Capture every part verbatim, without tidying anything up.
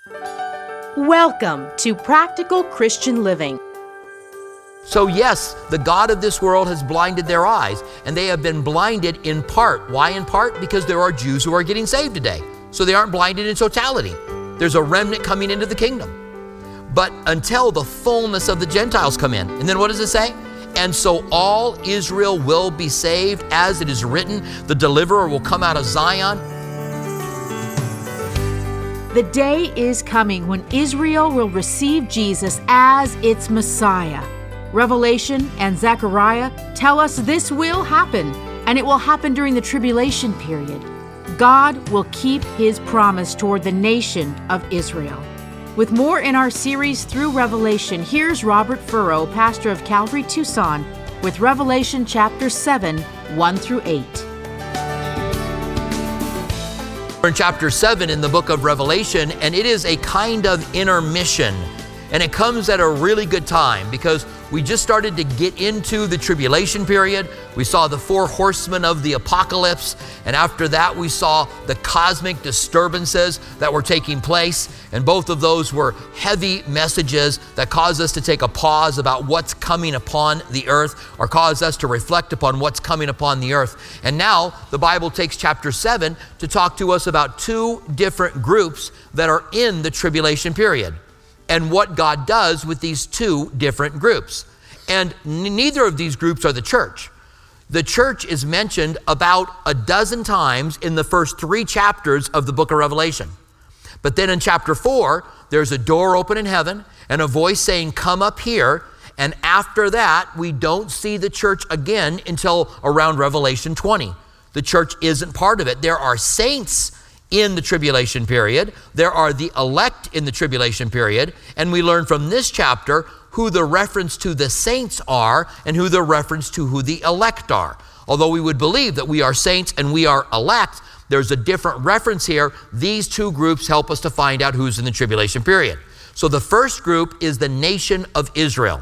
Welcome to Practical Christian Living. So yes, the God of this world has blinded their eyes, and they have been blinded in part. Why in part? Because there are Jews who are getting saved today. So they aren't blinded in totality. There's a remnant coming into the kingdom. But until the fullness of the Gentiles come in. And then what does it say? And so all Israel will be saved, as it is written, the deliverer will come out of Zion. The day is coming when Israel will receive Jesus as its Messiah. Revelation and Zechariah tell us this will happen, and it will happen during the tribulation period. God will keep His promise toward the nation of Israel. With more in our series through Revelation, here's Robert Furrow, pastor of Calvary Tucson, with Revelation chapter seven, one through eight. We're in chapter seven in the book of Revelation, and it is a kind of intermission. And it comes at a really good time because we just started to get into the tribulation period. We saw the four horsemen of the apocalypse. And after that, we saw the cosmic disturbances that were taking place. And both of those were heavy messages that caused us to take a pause about what's coming upon the earth, or caused us to reflect upon what's coming upon the earth. And now the Bible takes chapter seven to talk to us about two different groups that are in the tribulation period, and what God does with these two different groups. And n- neither of these groups are the church. The church is mentioned about a dozen times in the first three chapters of the book of Revelation. But then in chapter four, there's a door open in heaven and a voice saying, "Come up here." And after that, we don't see the church again until around Revelation twenty. The church isn't part of it. There are saints in the tribulation period. There are the elect in the tribulation period. And we learn from this chapter who the reference to the saints are and who the reference to who the elect are. Although we would believe that we are saints and we are elect, there's a different reference here. These two groups help us to find out who's in the tribulation period. So the first group is the nation of Israel.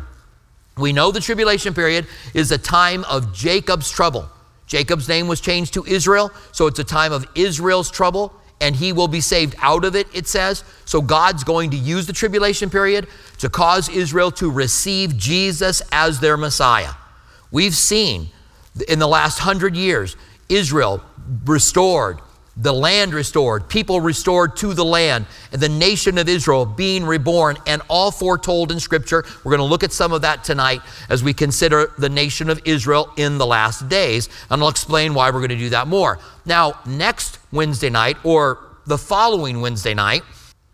We know the tribulation period is a time of Jacob's trouble. Jacob's name was changed to Israel, so it's a time of Israel's trouble, and he will be saved out of it, it says. So God's going to use the tribulation period to cause Israel to receive Jesus as their Messiah. We've seen in the last hundred years, Israel restored, the land restored, people restored to the land, and the nation of Israel being reborn, and all foretold in Scripture. We're going to look at some of that tonight as we consider the nation of Israel in the last days, and I'll explain why we're going to do that more. Now, next Wednesday night, or the following Wednesday night,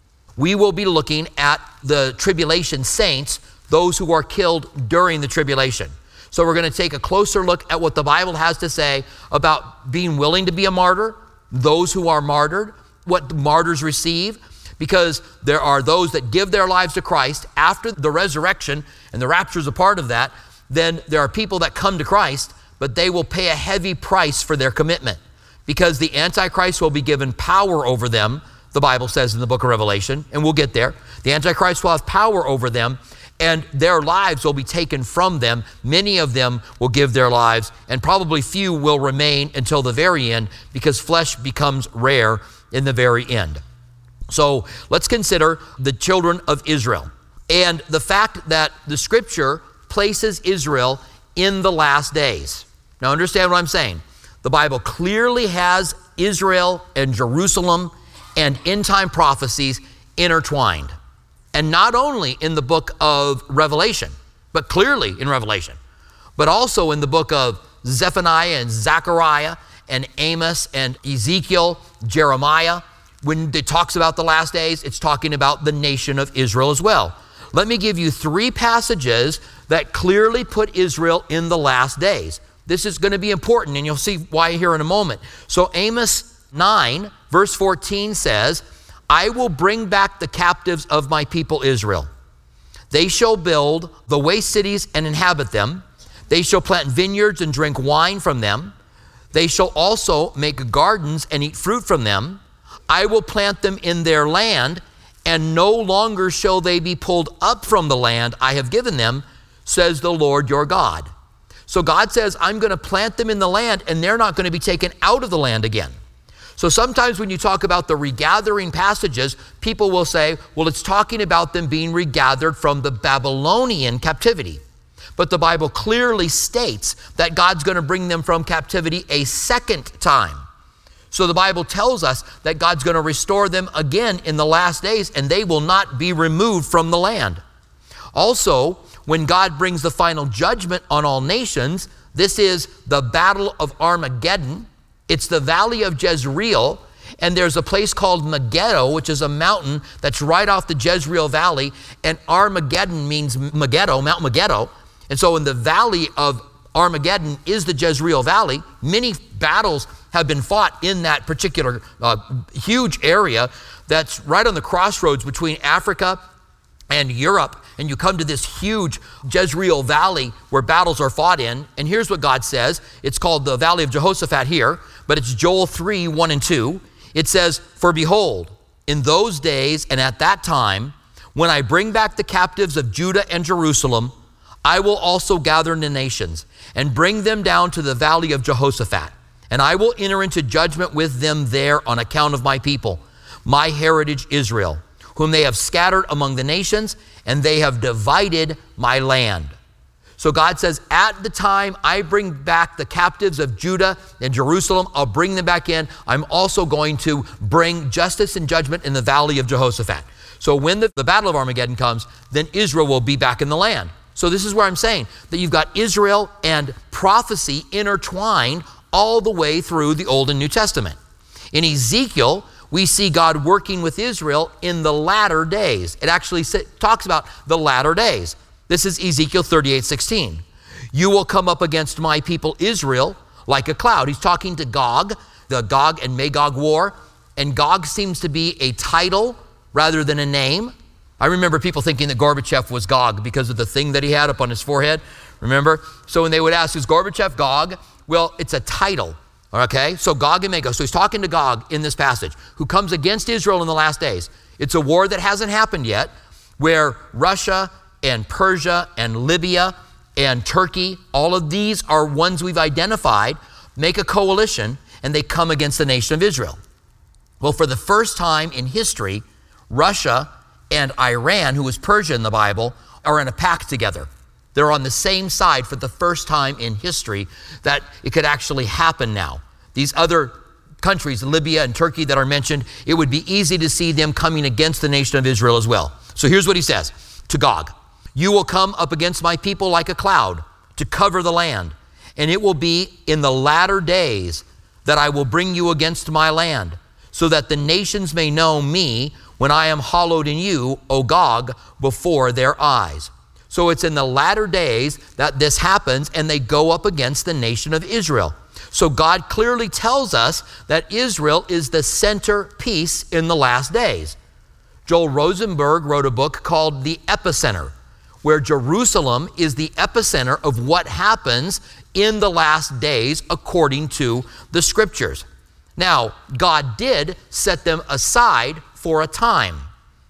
we will be looking at the tribulation saints, those who are killed during the tribulation. So we're going to take a closer look at what the Bible has to say about being willing to be a martyr, those who are martyred, what the martyrs receive, because there are those that give their lives to Christ after the resurrection, and the rapture is a part of that. Then there are people that come to Christ, but they will pay a heavy price for their commitment, because the Antichrist will be given power over them, the Bible says in the book of Revelation, and we'll get there. The Antichrist will have power over them, and their lives will be taken from them. Many of them will give their lives, and probably few will remain until the very end, because flesh becomes rare in the very end. So let's consider the children of Israel and the fact that the Scripture places Israel in the last days. Now understand what I'm saying. The Bible clearly has Israel and Jerusalem and end-time prophecies intertwined. And not only in the book of Revelation, but clearly in Revelation, but also in the book of Zephaniah and Zechariah and Amos and Ezekiel, Jeremiah. When it talks about the last days, it's talking about the nation of Israel as well. Let me give you three passages that clearly put Israel in the last days. This is going to be important, and you'll see why here in a moment. So Amos nine, verse fourteen says, "I will bring back the captives of my people Israel. They shall build the waste cities and inhabit them. They shall plant vineyards and drink wine from them. They shall also make gardens and eat fruit from them. I will plant them in their land, and no longer shall they be pulled up from the land I have given them, says the Lord your God." So God says, I'm going to plant them in the land, and they're not going to be taken out of the land again. So sometimes when you talk about the regathering passages, people will say, well, it's talking about them being regathered from the Babylonian captivity. But the Bible clearly states that God's going to bring them from captivity a second time. So the Bible tells us that God's going to restore them again in the last days, and they will not be removed from the land. Also, when God brings the final judgment on all nations, this is the Battle of Armageddon. It's the Valley of Jezreel, and there's a place called Megiddo, which is a mountain that's right off the Jezreel Valley, and Armageddon means Megiddo, Mount Megiddo. And so in the Valley of Armageddon is the Jezreel Valley. Many battles have been fought in that particular uh, huge area that's right on the crossroads between Africa and Europe. And you come to this huge Jezreel Valley where battles are fought in. And here's what God says. It's called the Valley of Jehoshaphat here, but it's Joel three, one and two. It says, for behold, in those days and at that time, when I bring back the captives of Judah and Jerusalem, I will also gather the nations and bring them down to the Valley of Jehoshaphat. And I will enter into judgment with them there on account of my people, my heritage Israel, whom they have scattered among the nations, and they have divided my land. So God says, at the time I bring back the captives of Judah and Jerusalem, I'll bring them back in. I'm also going to bring justice and judgment in the Valley of Jehoshaphat. So when the, the Battle of Armageddon comes, then Israel will be back in the land. So this is where I'm saying that you've got Israel and prophecy intertwined all the way through the Old and New Testament. In Ezekiel, we see God working with Israel in the latter days. It actually talks about the latter days. This is Ezekiel thirty-eight sixteen. You will come up against my people Israel like a cloud. He's talking to Gog, the Gog and Magog war. And Gog seems to be a title rather than a name. I remember people thinking that Gorbachev was Gog because of the thing that he had up on his forehead. Remember? So when they would ask, is Gorbachev Gog? Well, it's a title. Okay, so Gog and Magog. So he's talking to Gog in this passage, who comes against Israel in the last days. It's a war that hasn't happened yet, where Russia and Persia and Libya and Turkey, all of these are ones we've identified, make a coalition, and they come against the nation of Israel. Well, for the first time in history, Russia and Iran, who is Persia in the Bible, are in a pact together. They're on the same side for the first time in history that it could actually happen now. These other countries, Libya and Turkey that are mentioned, it would be easy to see them coming against the nation of Israel as well. So here's what he says to Gog. You will come up against my people like a cloud to cover the land, and it will be in the latter days that I will bring you against my land, so that the nations may know me when I am hallowed in you, O Gog, before their eyes. So it's in the latter days that this happens, and they go up against the nation of Israel. So God clearly tells us that Israel is the centerpiece in the last days. Joel Rosenberg wrote a book called The Epicenter, where Jerusalem is the epicenter of what happens in the last days according to the scriptures. Now, God did set them aside for a time.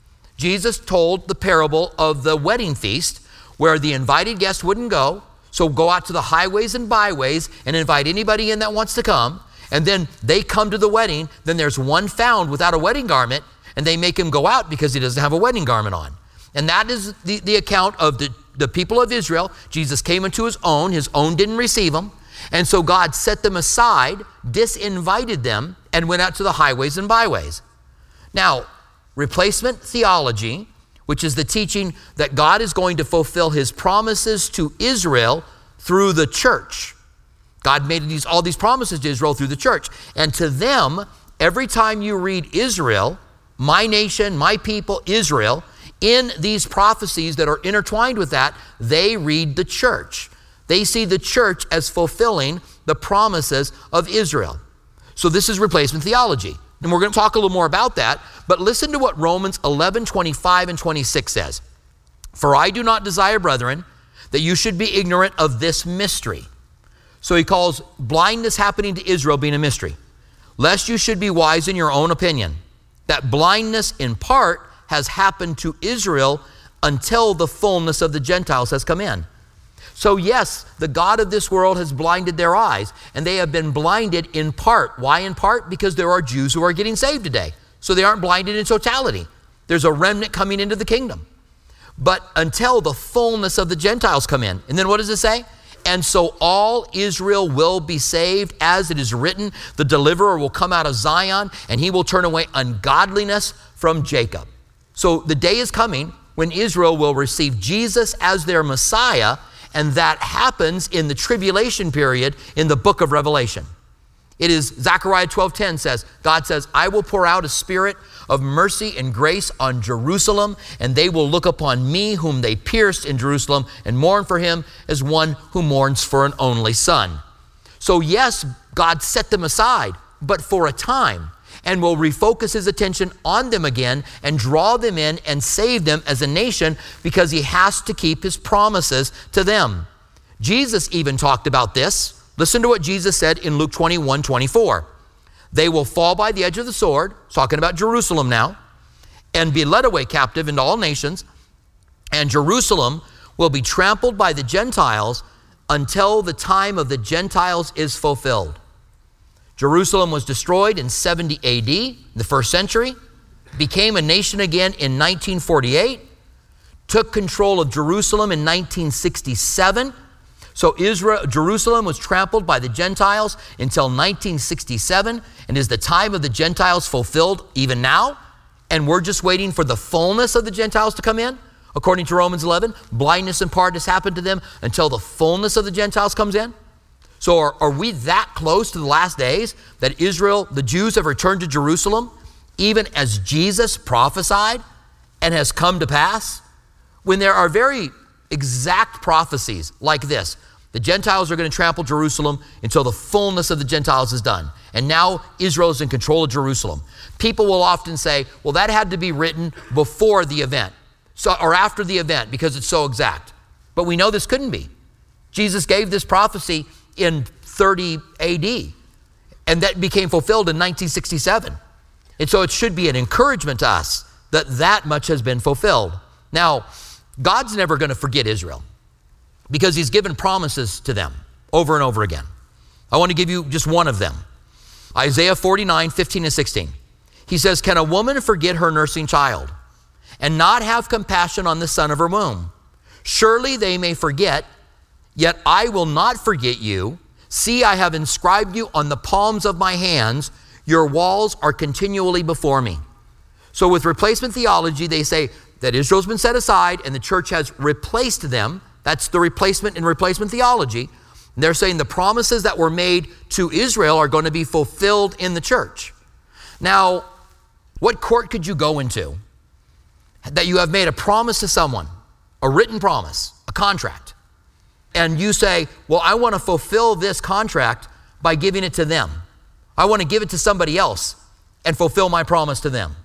Jesus told the parable of the wedding feast, where the invited guest wouldn't go, so go out to the highways and byways and invite anybody in that wants to come, and then they come to the wedding, then there's one found without a wedding garment, and they make him go out because he doesn't have a wedding garment on. And that is the, the account of the, the people of Israel. Jesus came into his own, his own didn't receive him, and so God set them aside, disinvited them, and went out to the highways and byways. Now, replacement theology, which is the teaching that God is going to fulfill his promises to Israel through the church. God made these, all these promises to Israel through the church. And to them, every time you read Israel, my nation, my people, Israel, in these prophecies that are intertwined with that, they read the church. They see the church as fulfilling the promises of Israel. So this is replacement theology. And we're going to talk a little more about that, but listen to what Romans eleven, twenty-five and twenty-six says. For I do not desire, brethren, that you should be ignorant of this mystery. So he calls blindness happening to Israel being a mystery. Lest you should be wise in your own opinion, that blindness in part has happened to Israel until the fullness of the Gentiles has come in. So yes, the God of this world has blinded their eyes, and they have been blinded in part. Why in part? Because there are Jews who are getting saved today. So they aren't blinded in totality. There's a remnant coming into the kingdom. But until the fullness of the Gentiles come in. And then what does it say? And so all Israel will be saved, as it is written, the deliverer will come out of Zion, and he will turn away ungodliness from Jacob. So the day is coming when Israel will receive Jesus as their Messiah, and that happens in the tribulation period in the book of Revelation. It is, Zechariah twelve ten says, God says, I will pour out a spirit of mercy and grace on Jerusalem, and they will look upon me whom they pierced in Jerusalem and mourn for him as one who mourns for an only son. So yes, God set them aside, but for a time, and will refocus his attention on them again and draw them in and save them as a nation, because he has to keep his promises to them. Jesus even talked about this. Listen to what Jesus said in Luke twenty-one twenty-four. They will fall by the edge of the sword, talking about Jerusalem now, and be led away captive into all nations, and Jerusalem will be trampled by the Gentiles until the time of the Gentiles is fulfilled. Jerusalem was destroyed in seventy A D, the first century, became a nation again in nineteen forty-eight, took control of Jerusalem in nineteen sixty-seven. So Israel, Jerusalem was trampled by the Gentiles until nineteen sixty-seven, and is the time of the Gentiles fulfilled even now? And we're just waiting for the fullness of the Gentiles to come in? According to Romans eleven, blindness in part has happened to them until the fullness of the Gentiles comes in? So are, are we that close to the last days that Israel, the Jews, have returned to Jerusalem, even as Jesus prophesied and has come to pass? When there are very exact prophecies like this, the Gentiles are going to trample Jerusalem until the fullness of the Gentiles is done. And now Israel is in control of Jerusalem. People will often say, well, that had to be written before the event, so, or after the event, because it's so exact. But we know this couldn't be. Jesus gave this prophecy in thirty A D, and that became fulfilled in nineteen sixty-seven. And so it should be an encouragement to us that that much has been fulfilled. Now, God's never going to forget Israel, because he's given promises to them over and over again. I want to give you just one of them. Isaiah forty-nine, fifteen and sixteen. He says, can a woman forget her nursing child and not have compassion on the son of her womb? Surely they may forget, yet I will not forget you. See, I have inscribed you on the palms of my hands. Your walls are continually before me. So with replacement theology, they say that Israel's been set aside and the church has replaced them. That's the replacement in replacement theology. And they're saying the promises that were made to Israel are going to be fulfilled in the church. Now, what court could you go into that you have made a promise to someone, a written promise, a contract, and you say, well, I want to fulfill this contract by giving it to them. I want to give it to somebody else and fulfill my promise to them.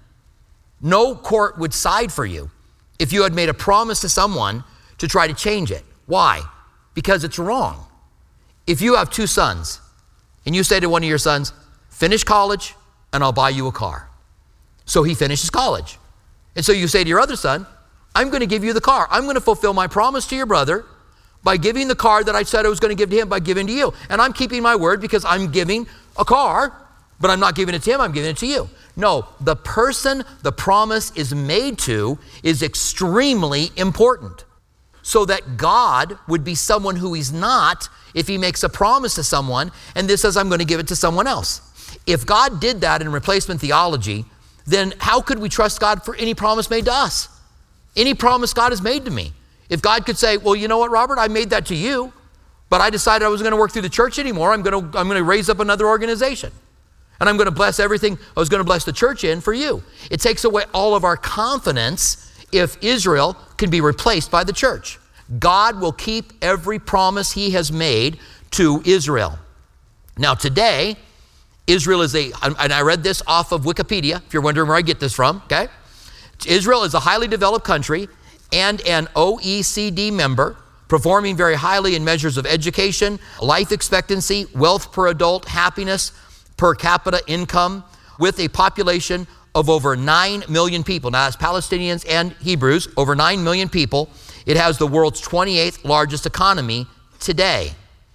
No court would side for you if you had made a promise to someone to try to change it. Why? Because it's wrong. If you have two sons and you say to one of your sons, finish college and I'll buy you a car. So he finishes college. And so you say to your other son, I'm going to give you the car. I'm going to fulfill my promise to your brother by giving the car that I said I was going to give to him by giving to you. And I'm keeping my word because I'm giving a car, but I'm not giving it to him, I'm giving it to you. No, the person the promise is made to is extremely important. So that God would be someone who he's not if he makes a promise to someone and this says, I'm going to give it to someone else. If God did that in replacement theology, then how could we trust God for any promise made to us? Any promise God has made to me. If God could say, well, you know what, Robert, I made that to you, but I decided I wasn't going to work through the church anymore. I'm going to, I'm going to raise up another organization. And I'm going to bless everything I was going to bless the church in for you. It takes away all of our confidence if Israel can be replaced by the church. God will keep every promise he has made to Israel. Now today, Israel is a, and I read this off of Wikipedia, if you're wondering where I get this from, okay? Israel is a highly developed country and an O E C D member, performing very highly in measures of education, life expectancy, wealth per adult, happiness, per capita income, with a population of over nine million people. Now that's Palestinians and Hebrews, over nine million people. It has the world's twenty-eighth largest economy today.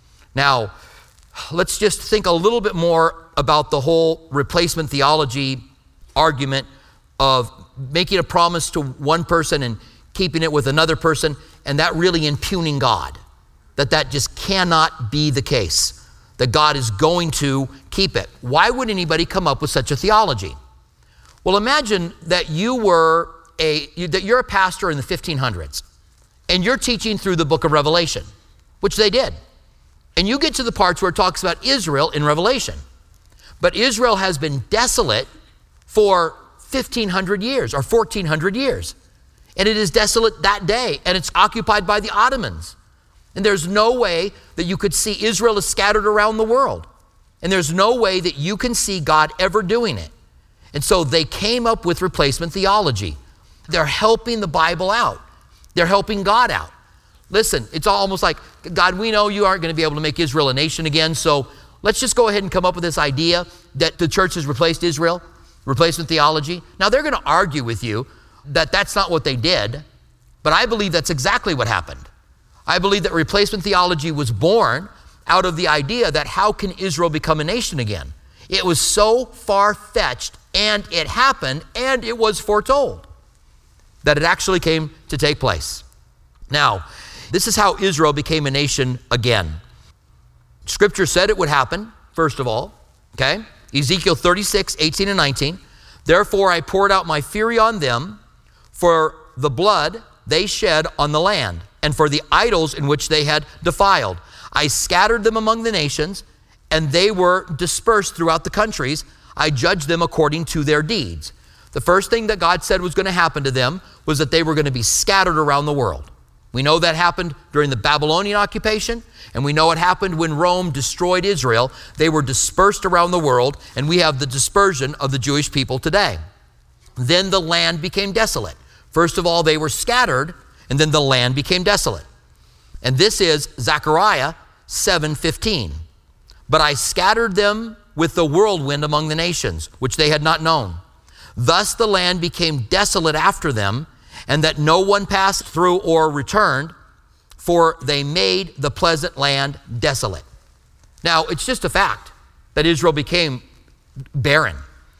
Now, let's just think a little bit more about the whole replacement theology argument of making a promise to one person and keeping it with another person, and that really impugning God. That that just cannot be the case, that God is going to keep it. Why would anybody come up with such a theology? Well, imagine that you were a, that you're a pastor in the fifteen hundreds, and you're teaching through the book of Revelation, which they did. And you get to the parts where it talks about Israel in Revelation. But Israel has been desolate for fifteen hundred years or fourteen hundred years. And it is desolate that day, and it's occupied by the Ottomans. And there's no way that you could see Israel is scattered around the world. And there's no way that you can see God ever doing it. And so they came up with replacement theology. They're helping the Bible out. They're helping God out. Listen, it's almost like, God, we know you aren't going to be able to make Israel a nation again, so let's just go ahead and come up with this idea that the church has replaced Israel, replacement theology. Now, they're going to argue with you that that's not what they did, but I believe that's exactly what happened. I believe that replacement theology was born out of the idea that how can Israel become a nation again? It was so far-fetched, and it happened, and it was foretold that it actually came to take place. Now, this is how Israel became a nation again. Scripture said it would happen, first of all, okay? Ezekiel thirty-six, eighteen and nineteen. Therefore I poured out my fury on them for the blood they shed on the land and for the idols in which they had defiled. I scattered them among the nations, and they were dispersed throughout the countries. I judged them according to their deeds. The first thing that God said was going to happen to them was that they were going to be scattered around the world. We know that happened during the Babylonian occupation, and we know it happened when Rome destroyed Israel. They were dispersed around the world, and we have the dispersion of the Jewish people today. Then the land became desolate. First of all, they were scattered, and then the land became desolate. And this is Zechariah seven fifteen. But I scattered them with the whirlwind among the nations, which they had not known. Thus the land became desolate after them, and that no one passed through or returned, for they made the pleasant land desolate. Now, it's just a fact that Israel became barren,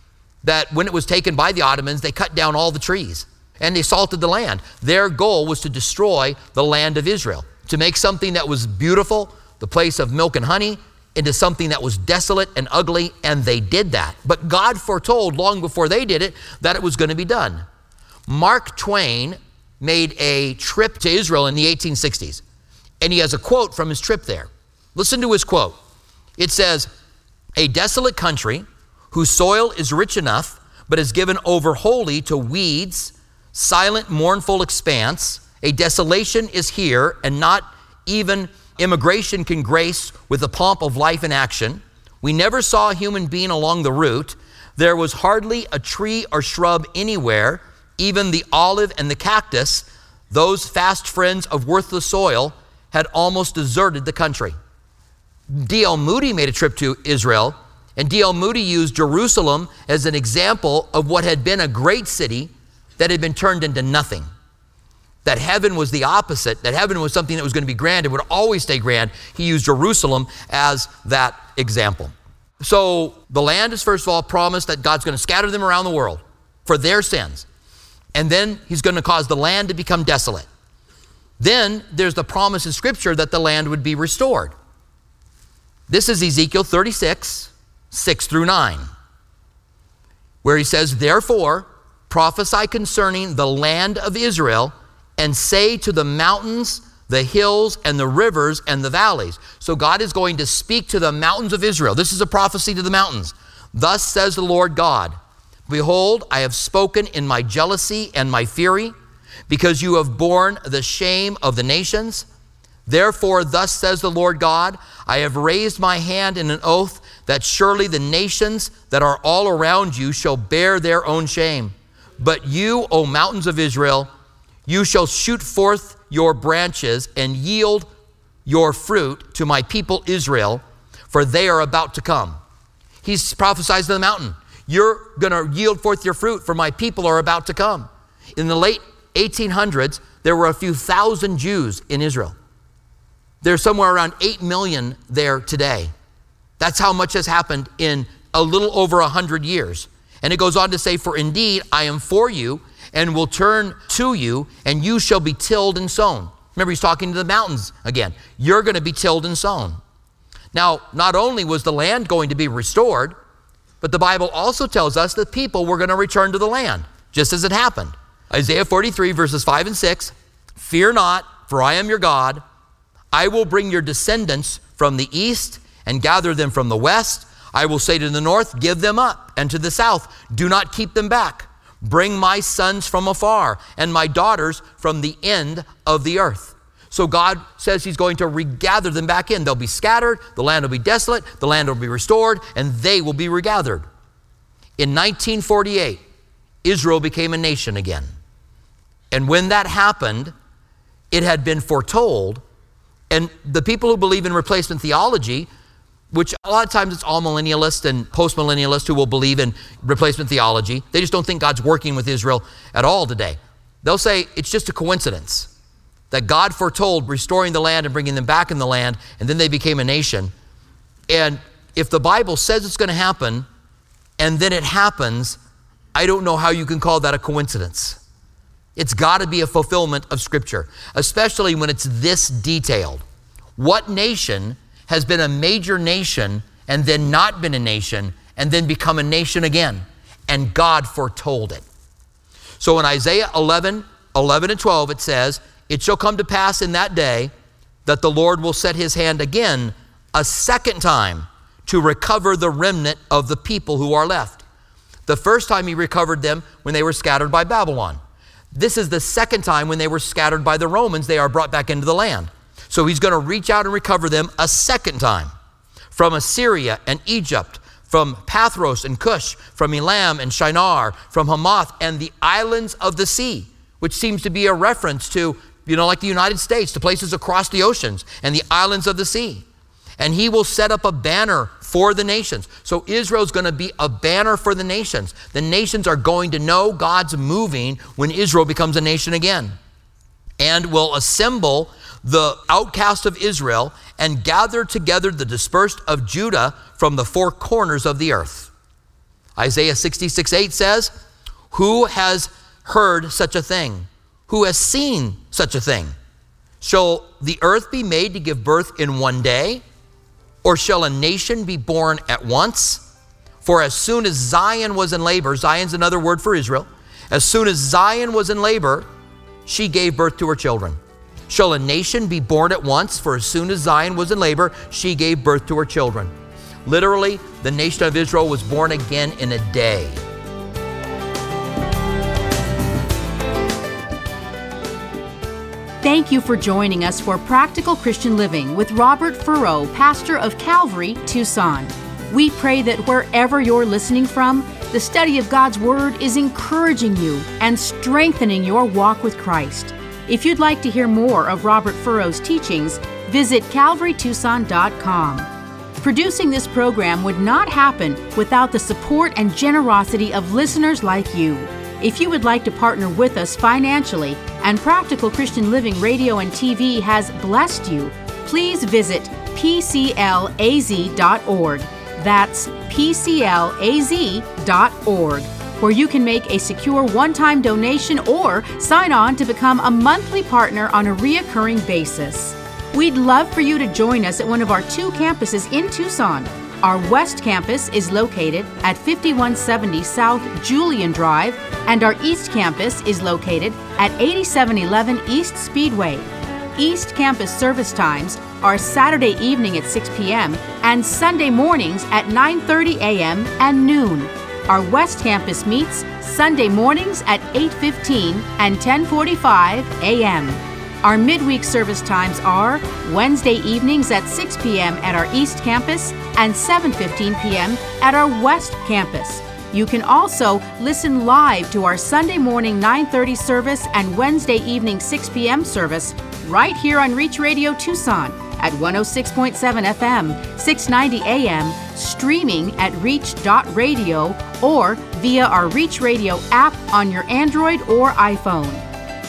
that when it was taken by the Ottomans, they cut down all the trees and they salted the land. Their goal was to destroy the land of Israel, to make something that was beautiful, the place of milk and honey, into something that was desolate and ugly, and they did that. But God foretold long before they did it that it was going to be done. Mark Twain made a trip to Israel in the eighteen sixties, and he has a quote from his trip there. Listen to his quote. It says, "A desolate country whose soil is rich enough, but is given over wholly to weeds, silent, mournful expanse. A desolation is here, and not even immigration can grace with the pomp of life and action. We never saw a human being along the route. There was hardly a tree or shrub anywhere. Even the olive and the cactus, those fast friends of worthless soil, had almost deserted the country." D L Moody made a trip to Israel, and D L Moody used Jerusalem as an example of what had been a great city that had been turned into nothing. That heaven was the opposite, that heaven was something that was going to be grand and would always stay grand. He used Jerusalem as that example. So the land is, first of all, promised that God's going to scatter them around the world for their sins. And then he's going to cause the land to become desolate. Then there's the promise in Scripture that the land would be restored. This is Ezekiel thirty-six, six through nine, where he says, "Therefore prophesy concerning the land of Israel, and say to the mountains, the hills, and the rivers, and the valleys." So God is going to speak to the mountains of Israel. This is a prophecy to the mountains. "Thus says the Lord God, behold, I have spoken in my jealousy and my fury, because you have borne the shame of the nations. Therefore, thus says the Lord God, I have raised my hand in an oath that surely the nations that are all around you shall bear their own shame. But you, O mountains of Israel, you shall shoot forth your branches and yield your fruit to my people Israel, for they are about to come." He's prophesied to the mountain. You're going to yield forth your fruit, for my people are about to come. In the late eighteen hundreds, there were a few thousand Jews in Israel. There's somewhere around eight million there today. That's how much has happened in a little over one hundred years. And it goes on to say, for indeed, I am for you and will turn to you, and you shall be tilled and sown. Remember, he's talking to the mountains again. You're going to be tilled and sown. Now, not only was the land going to be restored, but the Bible also tells us that people were going to return to the land, just as it happened. Isaiah forty-three, verses five and six, fear not, for I am your God. I will bring your descendants from the east and gather them from the west. I will say to the north, give them up, and to the south, do not keep them back. Bring my sons from afar and my daughters from the end of the earth. So God says he's going to regather them back in. They'll be scattered, the land will be desolate, the land will be restored, and they will be regathered. In nineteen forty-eight, Israel became a nation again. And when that happened, it had been foretold. And the people who believe in replacement theology, which a lot of times it's all millennialists and post-millennialists who will believe in replacement theology. They just don't think God's working with Israel at all today. They'll say it's just a coincidence that God foretold restoring the land and bringing them back in the land, and then they became a nation. And if the Bible says it's going to happen, and then it happens, I don't know how you can call that a coincidence. It's got to be a fulfillment of Scripture, especially when it's this detailed. What nation has been a major nation and then not been a nation and then become a nation again? And God foretold it. So in Isaiah eleven, eleven and twelve, it says, it shall come to pass in that day that the Lord will set his hand again a second time to recover the remnant of the people who are left. The first time he recovered them when they were scattered by Babylon. This is the second time when they were scattered by the Romans, they are brought back into the land. So he's going to reach out and recover them a second time from Assyria and Egypt, from Pathros and Cush, from Elam and Shinar, from Hamath and the islands of the sea, which seems to be a reference to, you know, like the United States, to places across the oceans and the islands of the sea. And he will set up a banner for the nations. So Israel's going to be a banner for the nations. The nations are going to know God's moving when Israel becomes a nation again, and will assemble the outcast of Israel and gather together the dispersed of Judah from the four corners of the earth. Isaiah sixty-six eight says, who has heard such a thing? Who has seen such a thing? Shall the earth be made to give birth in one day? Or shall a nation be born at once? For as soon as Zion was in labor, Zion's another word for Israel, as soon as Zion was in labor, she gave birth to her children. Shall a nation be born at once? For as soon as Zion was in labor, she gave birth to her children. Literally, the nation of Israel was born again in a day. Thank you for joining us for Practical Christian Living with Robert Furrow, pastor of Calvary, Tucson. We pray that wherever you're listening from, the study of God's Word is encouraging you and strengthening your walk with Christ. If you'd like to hear more of Robert Furrow's teachings, visit calvary tucson dot com. Producing this program would not happen without the support and generosity of listeners like you. If you would like to partner with us financially, and Practical Christian Living Radio and T V has blessed you, please visit p c l a z dot org. That's p c l a z dot org, where you can make a secure one-time donation or sign on to become a monthly partner on a reoccurring basis. We'd love for you to join us at one of our two campuses in Tucson. Our West Campus is located at fifty-one seventy South Julian Drive, and our East Campus is located at eighty-seven eleven East Speedway. East Campus service times are Saturday evening at six p.m. and Sunday mornings at nine thirty a.m. and noon. Our West Campus meets Sunday mornings at eight fifteen and ten forty-five a.m. Our midweek service times are Wednesday evenings at six p.m. at our East Campus and seven fifteen p.m. at our West Campus. You can also listen live to our Sunday morning nine thirty service and Wednesday evening six p.m. service right here on Reach Radio Tucson at one oh six point seven F M, six ninety A M, streaming at reach dot radio or via our Reach Radio app on your Android or iPhone.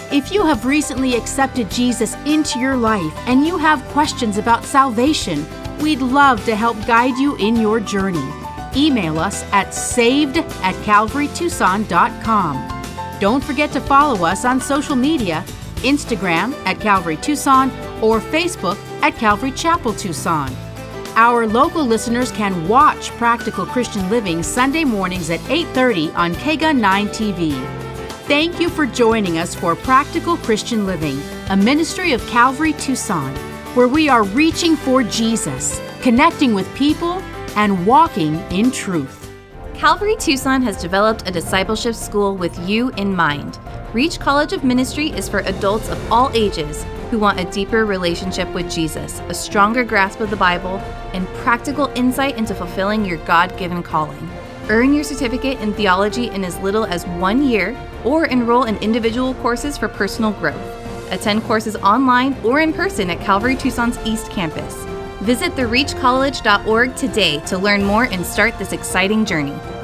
If you have recently accepted Jesus into your life and you have questions about salvation, we'd love to help guide you in your journey. Email us at saved at calvary tucson dot com. Don't forget to follow us on social media, Instagram at Calvary Tucson or Facebook at Calvary Chapel Tucson. Our local listeners can watch Practical Christian Living Sunday mornings at eight thirty on K G U nine T V. Thank you for joining us for Practical Christian Living, a ministry of Calvary Tucson, where we are reaching for Jesus, connecting with people, and walking in truth. Calvary Tucson has developed a discipleship school with you in mind. Reach College of Ministry is for adults of all ages who want a deeper relationship with Jesus, a stronger grasp of the Bible, and practical insight into fulfilling your God-given calling. Earn your certificate in theology in as little as one year, or enroll in individual courses for personal growth. Attend courses online or in person at Calvary Tucson's East Campus. Visit the reach college dot org today to learn more and start this exciting journey.